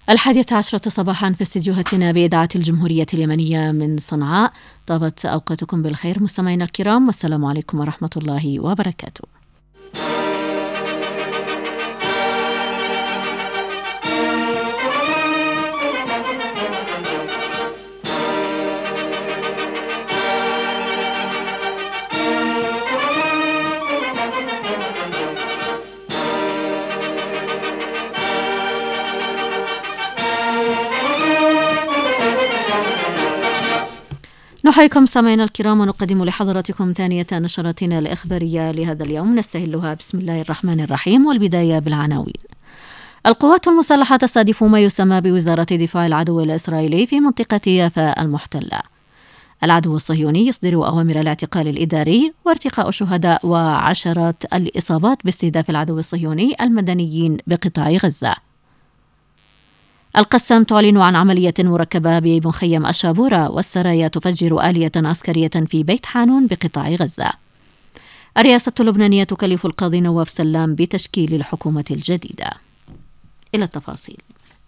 11:00 صباحا في استديوهاتنا بإذاعة الجمهورية اليمنية من صنعاء. طابت أوقاتكم بالخير مستمعينا الكرام، والسلام عليكم ورحمة الله وبركاته. نحييكم سامعينا الكرام ونقدم لحضراتكم ثانية نشرتنا الإخبارية لهذا اليوم، نستهلها بسم الله الرحمن الرحيم، والبداية بالعناوين. القوات المسلحة تستهدف ما يسمى بوزارة دفاع العدو الإسرائيلي في منطقة يافا المحتلة. العدو الصهيوني يصدر أوامر الاعتقال الإداري وارتقاء شهداء وعشرات الإصابات باستهداف العدو الصهيوني المدنيين بقطاع غزة. القسام تعلن عن عملية مركبة بمخيم الشابورة، والسرايا تفجر آلية عسكرية في بيت حانون بقطاع غزة. الرئاسة اللبنانية تكلف القاضي نواف سلام بتشكيل الحكومة الجديدة. إلى التفاصيل.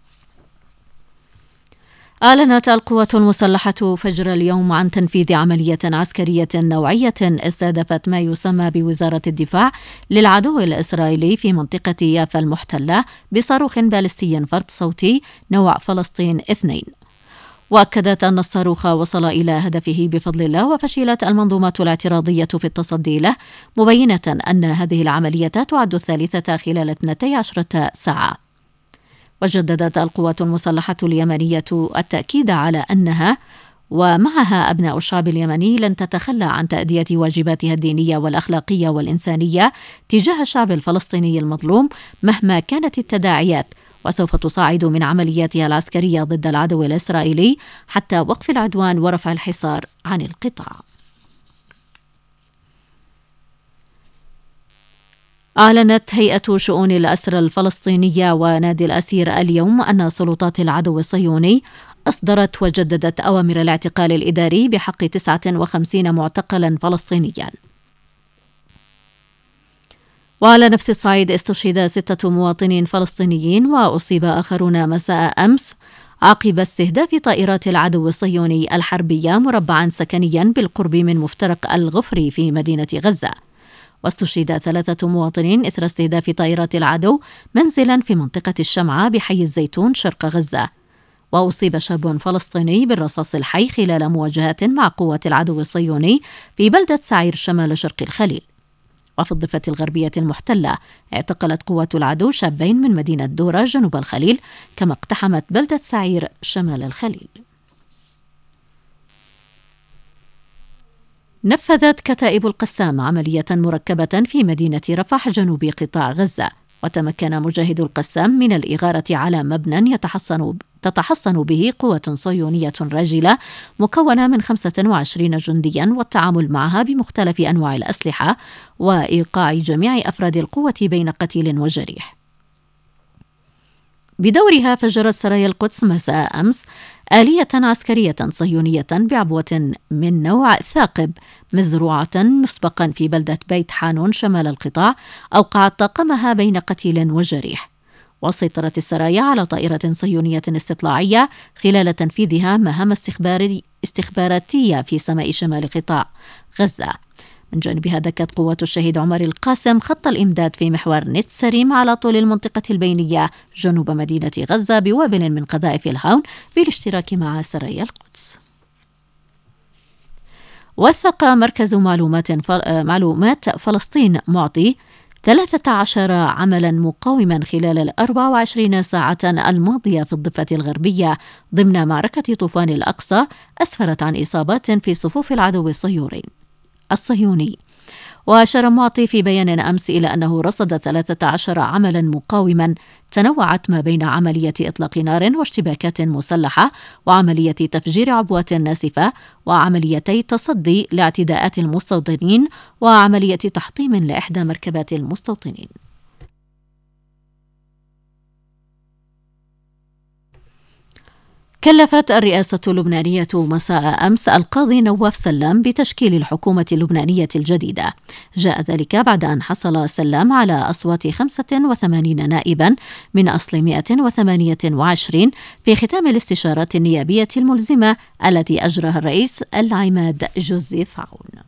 أعلنت القوات المسلحة فجر اليوم عن تنفيذ عملية عسكرية نوعية استهدفت ما يسمى بوزارة الدفاع للعدو الإسرائيلي في منطقة يافا المحتلة بصاروخ باليستي فرد صوتي نوع فلسطين 2. وأكدت أن الصاروخ وصل إلى هدفه بفضل الله، وفشلت المنظومات الاعتراضية في التصدي له، مبينة أن هذه العملية تعد الثالثة خلال 12 ساعة. وجددت القوات المسلحة اليمنية التأكيد على أنها ومعها أبناء الشعب اليمني لن تتخلى عن تأدية واجباتها الدينية والأخلاقية والإنسانية تجاه الشعب الفلسطيني المظلوم مهما كانت التداعيات، وسوف تصاعد من عملياتها العسكرية ضد العدو الإسرائيلي حتى وقف العدوان ورفع الحصار عن القطاع. أعلنت هيئة شؤون الأسرى الفلسطينية ونادي الأسير اليوم أن سلطات العدو الصهيوني أصدرت وجددت أوامر الاعتقال الإداري بحق 59 معتقلا فلسطينيا. وعلى نفس الصعيد استشهد 6 مواطنين فلسطينيين وأصيب آخرون مساء أمس عقب استهداف طائرات العدو الصهيوني الحربية مربعا سكنيا بالقرب من مفترق الغفري في مدينة غزة. واستشهد 3 مواطنين إثر استهداف طائرات العدو منزلا في منطقة الشمعة بحي الزيتون شرق غزة. وأصيب شاب فلسطيني بالرصاص الحي خلال مواجهات مع قوات العدو الصهيوني في بلدة سعير شمال شرق الخليل. وفي الضفة الغربية المحتلة اعتقلت قوات العدو شابين من مدينة دورة جنوب الخليل، كما اقتحمت بلدة سعير شمال الخليل. نفذت كتائب القسام عملية مركبة في مدينة رفح جنوب قطاع غزة، وتمكن مجاهدو القسام من الإغارة على مبنى تتحصن به قوة صهيونية راجلة مكونة من 25 جنديا، والتعامل معها بمختلف أنواع الأسلحة، وإيقاع جميع أفراد القوة بين قتيل وجريح. بدورها فجرت سرايا القدس مساء أمس آلية عسكرية صهيونية بعبوة من نوع ثاقب مزروعة مسبقا في بلدة بيت حانون شمال القطاع، أوقعت طاقمها بين قتيل وجريح. وسيطرت السرايا على طائرة صهيونية استطلاعية خلال تنفيذها مهام استخباراتية في سماء شمال قطاع غزة. من جانبها دكت قوات الشهيد عمر القاسم خط الإمداد في محور نت سريم على طول المنطقة البينية جنوب مدينة غزة بوابل من قذائف الهاون بالاشتراك مع سرايا القدس. وثق مركز معلومات فلسطين معطي 13 عملا مقاوما خلال 24 ساعة الماضية في الضفة الغربية ضمن معركة طوفان الأقصى أسفرت عن إصابات في صفوف العدو الصهيوني. وأشار معطي في بيان أمس إلى أنه رصد 13 عملا مقاوما تنوعت ما بين عملية إطلاق نار واشتباكات مسلحة وعملية تفجير عبوات ناسفة وعمليتي تصدي لاعتداءات المستوطنين وعملية تحطيم لإحدى مركبات المستوطنين. كلفت الرئاسة اللبنانية مساء أمس القاضي نواف سلام بتشكيل الحكومة اللبنانية الجديدة. جاء ذلك بعد أن حصل سلام على أصوات 85 نائبا من أصل 128 في ختام الاستشارات النيابية الملزمة التي أجراها الرئيس العماد جوزيف عون.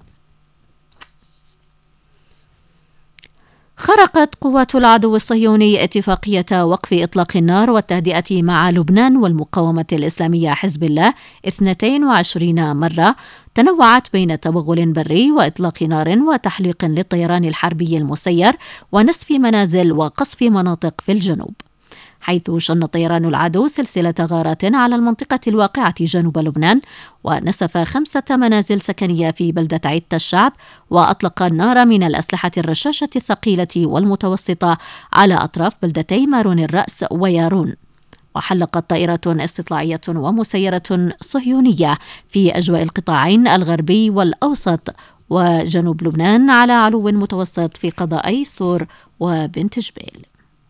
خرقت قوات العدو الصهيوني اتفاقية وقف إطلاق النار والتهدئة مع لبنان والمقاومة الإسلامية حزب الله 22 مرة، تنوعت بين توغل بري وإطلاق نار وتحليق للطيران الحربي المسير ونسف منازل وقصف مناطق في الجنوب، حيث شن طيران العدو سلسلة غارات على المنطقة الواقعة جنوب لبنان ونسف 5 منازل سكنية في بلدة عيت الشعب، وأطلق النار من الأسلحة الرشاشة الثقيلة والمتوسطة على أطراف بلدتي مارون الرأس ويارون. وحلقت طائرة استطلاعية ومسيرة صهيونية في أجواء القطاعين الغربي والأوسط وجنوب لبنان على علو متوسط في قضائي صور وبنت جبيل.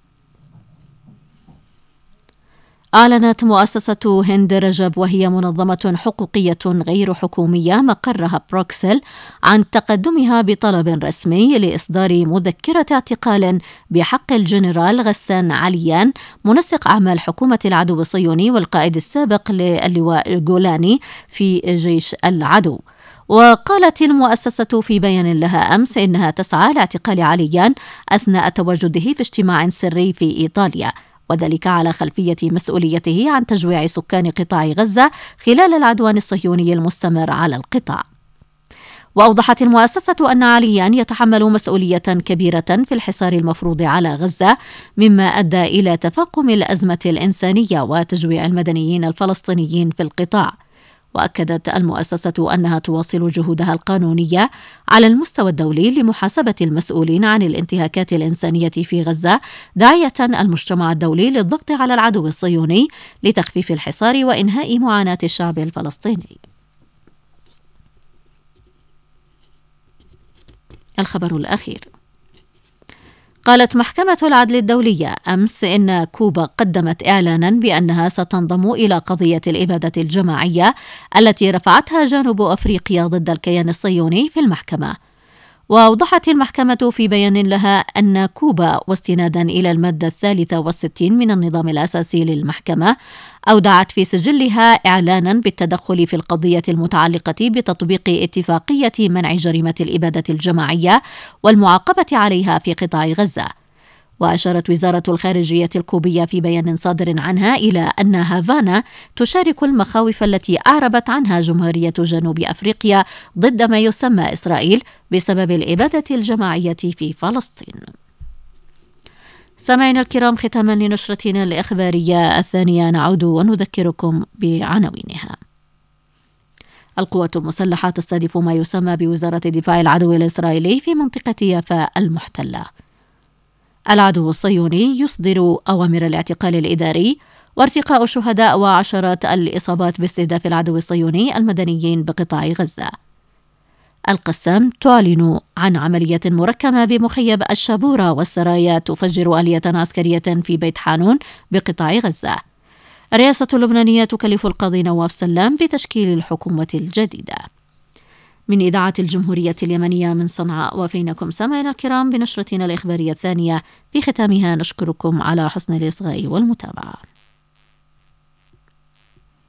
أعلنت مؤسسة هند رجب، وهي منظمة حقوقية غير حكومية مقرها بروكسل، عن تقدمها بطلب رسمي لإصدار مذكرة اعتقال بحق الجنرال غسان عليان، منسق أعمال حكومة العدو الصهيوني والقائد السابق للواء جولاني في جيش العدو. وقالت المؤسسة في بيان لها أمس إنها تسعى لاعتقال عليان أثناء تواجده في اجتماع سري في إيطاليا، وذلك على خلفية مسؤوليته عن تجويع سكان قطاع غزة خلال العدوان الصهيوني المستمر على القطاع. وأوضحت المؤسسة أن عليان يتحمل مسؤولية كبيرة في الحصار المفروض على غزة، مما أدى إلى تفاقم الأزمة الإنسانية وتجويع المدنيين الفلسطينيين في القطاع. وأكدت المؤسسة أنها تواصل جهودها القانونية على المستوى الدولي لمحاسبة المسؤولين عن الانتهاكات الإنسانية في غزة، داعية المجتمع الدولي للضغط على العدو الصهيوني لتخفيف الحصار وإنهاء معاناة الشعب الفلسطيني. الخبر الأخير: قالت محكمة العدل الدولية أمس إن كوبا قدمت إعلانا بأنها ستنضم إلى قضية الإبادة الجماعية التي رفعتها جنوب أفريقيا ضد الكيان الصهيوني في المحكمة. وأوضحت المحكمة في بيان لها أن كوبا، واستنادا إلى المادة 63 من النظام الأساسي للمحكمة، أودعت في سجلها إعلانا بالتدخل في القضية المتعلقة بتطبيق اتفاقية منع جريمة الإبادة الجماعية والمعاقبة عليها في قطاع غزة. وأشارت وزارة الخارجية الكوبية في بيان صادر عنها إلى أن هافانا تشارك المخاوف التي أعربت عنها جمهورية جنوب أفريقيا ضد ما يسمى إسرائيل بسبب الإبادة الجماعية في فلسطين. سامعينا الكرام، ختاما لنشرتنا الإخبارية الثانية نعود ونذكركم بعناوينها. القوات المسلحة تستهدف ما يسمى بوزارة دفاع العدو الإسرائيلي في منطقة يافا المحتلة. العدو الصهيوني يصدر أوامر الاعتقال الإداري وارتقاء الشهداء وعشرات الإصابات باستهداف العدو الصهيوني المدنيين بقطاع غزة. القسام تعلن عن عملية مركمة بمخيم الشابورة والسرايا تفجر آلية عسكرية في بيت حانون بقطاع غزة. الرئاسة اللبنانية تكلف القاضي نواف سلام بتشكيل الحكومة الجديدة. من إذاعة الجمهورية اليمنية من صنعاء، وفينكم سامعينا الكرام بنشرتنا الإخبارية الثانية، في ختامها نشكركم على حسن الإصغاء والمتابعة.